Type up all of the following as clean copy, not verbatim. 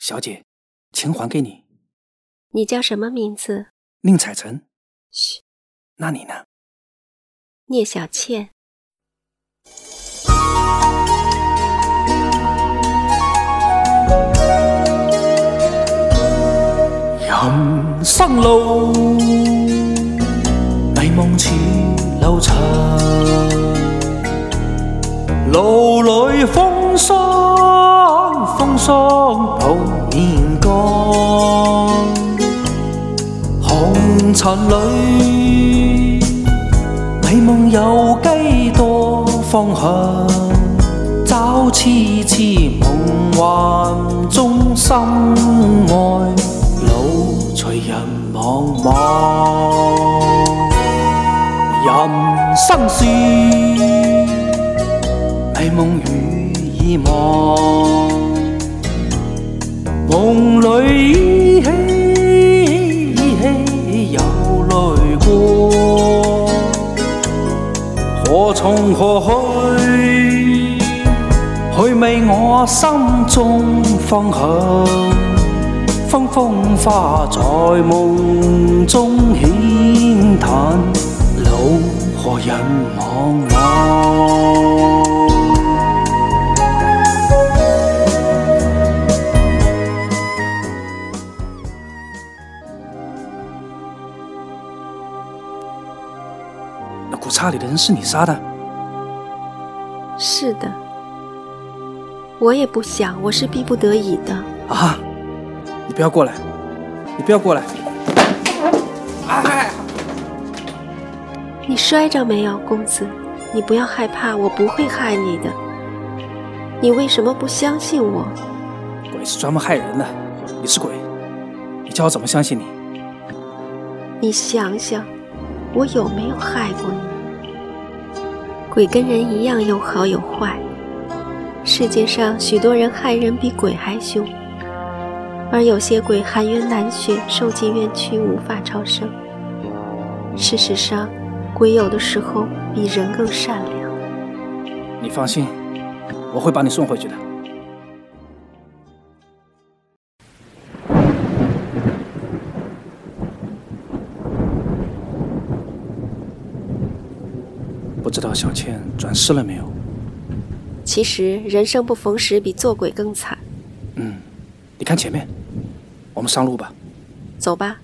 小姐，钱还给你。 你叫什么名字？ 宁采臣。 嘘。 那你呢？ 聂小倩。 人生路，迷梦似流长，路里风霜抱面干，红尘里迷梦有几多方向，找痴痴梦幻中心爱，路随人茫茫。人生是迷梦与意望，梦里依稀有泪光，何从何去？去未我心中方向。风风花在梦中轻叹，路何人茫茫。那古刹里的人是你杀的？ 是的，我也不想，我是逼不得已的。 啊！你不要过来！你不要过来！哎！ 你摔着没有，公子？你不要害怕，我不会害你的。你为什么不相信我？ 鬼是专门害人的，你是鬼，你叫我怎么相信你？ 你想想，我有没有害过你？鬼跟人一样有好有坏，世界上许多人害人比鬼还凶。而有些鬼含冤难雪，受尽冤屈，无法超生。事实上，鬼有的时候比人更善良。 你放心，我会把你送回去的。不知道小倩转世了没有？ 其实人生不逢时比做鬼更惨。 你看前面，我们上路吧。 走吧。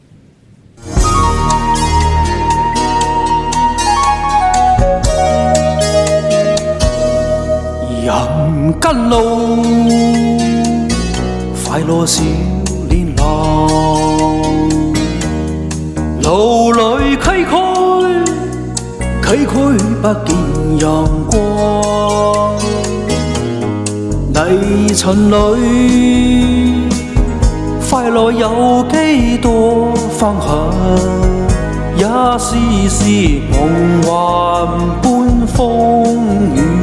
人跟路，快樂少年郎，路裏崎嶇不見陽光，泥塵裏快樂有幾多方向，也絲絲夢幻般風雨。